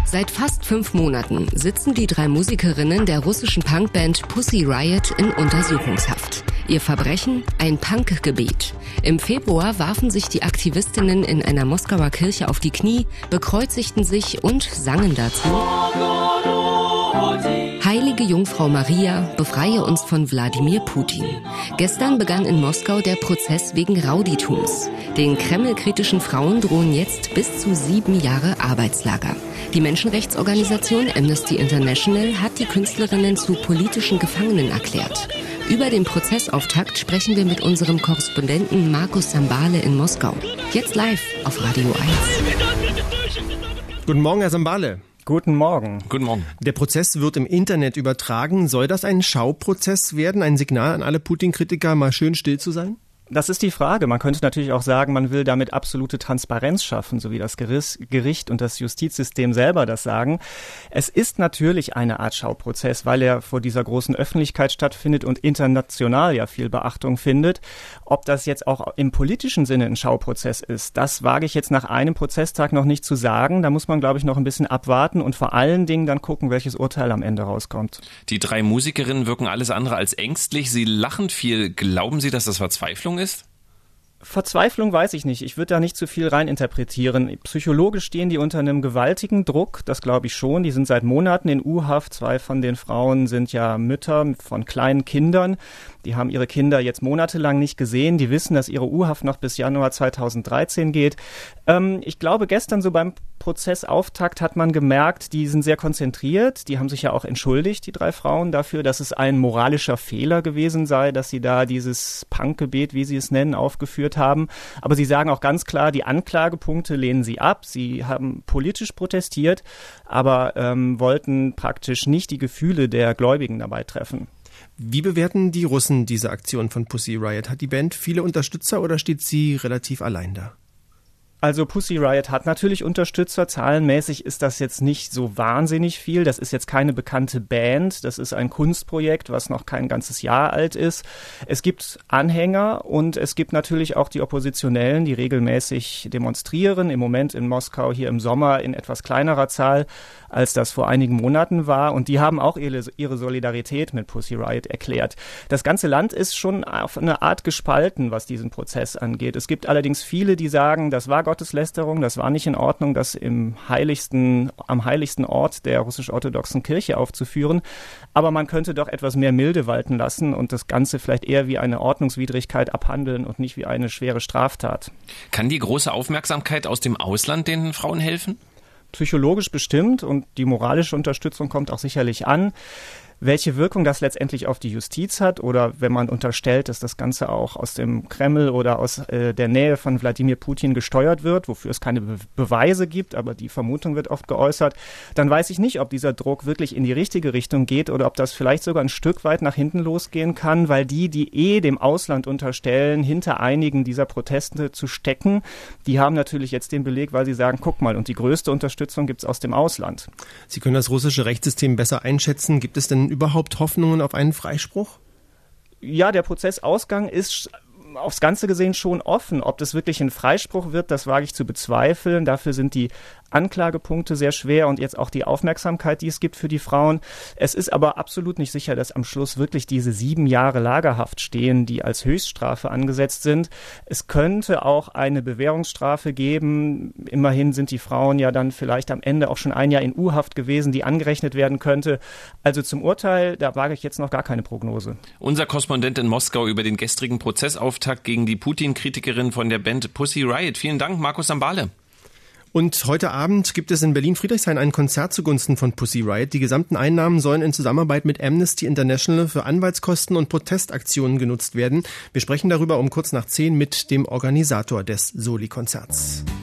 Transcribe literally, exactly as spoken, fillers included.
Seit fast fünf Monaten sitzen die drei Musikerinnen der russischen Punkband Pussy Riot in Untersuchungshaft. Ihr Verbrechen? Ein Punkgebet. Im Februar warfen sich die Aktivistinnen in einer Moskauer Kirche auf die Knie, bekreuzigten sich und sangen dazu: Heilige Jungfrau Maria, befreie uns von Wladimir Putin. Gestern begann in Moskau der Prozess wegen Rauditums. Den Kreml-kritischen Frauen drohen jetzt bis zu sieben Jahre Arbeitslager. Die Menschenrechtsorganisation Amnesty International hat die Künstlerinnen zu politischen Gefangenen erklärt. Über den Prozessauftakt sprechen wir mit unserem Korrespondenten Markus Sambale in Moskau. Jetzt live auf Radio eins. Guten Morgen, Herr Sambale. Guten Morgen. Guten Morgen. Der Prozess wird im Internet übertragen. Soll das ein Schauprozess werden? Ein Signal an alle Putin-Kritiker, mal schön still zu sein? Das ist die Frage. Man könnte natürlich auch sagen, man will damit absolute Transparenz schaffen, so wie das Gericht und das Justizsystem selber das sagen. Es ist natürlich eine Art Schauprozess, weil er vor dieser großen Öffentlichkeit stattfindet und international ja viel Beachtung findet. Ob das jetzt auch im politischen Sinne ein Schauprozess ist, das wage ich jetzt nach einem Prozesstag noch nicht zu sagen. Da muss man, glaube ich, noch ein bisschen abwarten und vor allen Dingen dann gucken, welches Urteil am Ende rauskommt. Die drei Musikerinnen wirken alles andere als ängstlich. Sie lachen viel. Glauben Sie, dass das Verzweiflung ist? Verzweiflung weiß ich nicht. Ich würde da nicht zu viel reininterpretieren. Psychologisch stehen die unter einem gewaltigen Druck, das glaube ich schon. Die sind seit Monaten in U-Haft. Zwei von den Frauen sind ja Mütter von kleinen Kindern. Die haben ihre Kinder jetzt monatelang nicht gesehen. Die wissen, dass ihre U-Haft noch bis Januar zweitausenddreizehn geht. Ähm, ich glaube, gestern so beim Prozessauftakt hat man gemerkt, die sind sehr konzentriert. Die haben sich ja auch entschuldigt, die drei Frauen, dafür, dass es ein moralischer Fehler gewesen sei, dass sie da dieses Punkgebet, wie sie es nennen, aufgeführt haben. Aber sie sagen auch ganz klar, die Anklagepunkte lehnen sie ab. Sie haben politisch protestiert, aber ähm, wollten praktisch nicht die Gefühle der Gläubigen dabei treffen. Wie bewerten die Russen diese Aktion von Pussy Riot? Hat die Band viele Unterstützer oder steht sie relativ allein da? Also Pussy Riot hat natürlich Unterstützer. Zahlenmäßig ist das jetzt nicht so wahnsinnig viel. Das ist jetzt keine bekannte Band. Das ist ein Kunstprojekt, was noch kein ganzes Jahr alt ist. Es gibt Anhänger und es gibt natürlich auch die Oppositionellen, die regelmäßig demonstrieren. Im Moment in Moskau hier im Sommer in etwas kleinerer Zahl, als das vor einigen Monaten war. Und die haben auch ihre, ihre Solidarität mit Pussy Riot erklärt. Das ganze Land ist schon auf eine Art gespalten, was diesen Prozess angeht. Es gibt allerdings viele, die sagen, das war Gotteslästerung, das war nicht in Ordnung, das im heiligsten, am heiligsten Ort der russisch-orthodoxen Kirche aufzuführen. Aber man könnte doch etwas mehr Milde walten lassen und das Ganze vielleicht eher wie eine Ordnungswidrigkeit abhandeln und nicht wie eine schwere Straftat. Kann die große Aufmerksamkeit aus dem Ausland den Frauen helfen? Psychologisch bestimmt und die moralische Unterstützung kommt auch sicherlich an. Welche Wirkung das letztendlich auf die Justiz hat oder wenn man unterstellt, dass das Ganze auch aus dem Kreml oder aus äh, der Nähe von Wladimir Putin gesteuert wird, wofür es keine Be- Beweise gibt, aber die Vermutung wird oft geäußert, dann weiß ich nicht, ob dieser Druck wirklich in die richtige Richtung geht oder ob das vielleicht sogar ein Stück weit nach hinten losgehen kann, weil die, die eh dem Ausland unterstellen, hinter einigen dieser Proteste zu stecken, die haben natürlich jetzt den Beleg, weil sie sagen, guck mal, und die größte Unterstützung gibt es aus dem Ausland. Sie können das russische Rechtssystem besser einschätzen. Gibt es denn überhaupt Hoffnungen auf einen Freispruch? Ja, der Prozessausgang ist aufs Ganze gesehen schon offen. Ob das wirklich ein Freispruch wird, das wage ich zu bezweifeln. Dafür sind die Anklagepunkte sehr schwer und jetzt auch die Aufmerksamkeit, die es gibt für die Frauen. Es ist aber absolut nicht sicher, dass am Schluss wirklich diese sieben Jahre Lagerhaft stehen, die als Höchststrafe angesetzt sind. Es könnte auch eine Bewährungsstrafe geben. Immerhin sind die Frauen ja dann vielleicht am Ende auch schon ein Jahr in U-Haft gewesen, die angerechnet werden könnte. Also zum Urteil, da wage ich jetzt noch gar keine Prognose. Unser Korrespondent in Moskau über den gestrigen Prozessauftakt gegen die Putin-Kritikerin von der Band Pussy Riot. Vielen Dank, Markus Sambale. Und heute Abend gibt es in Berlin-Friedrichshain ein Konzert zugunsten von Pussy Riot. Die gesamten Einnahmen sollen in Zusammenarbeit mit Amnesty International für Anwaltskosten und Protestaktionen genutzt werden. Wir sprechen darüber um kurz nach zehn mit dem Organisator des Soli-Konzerts.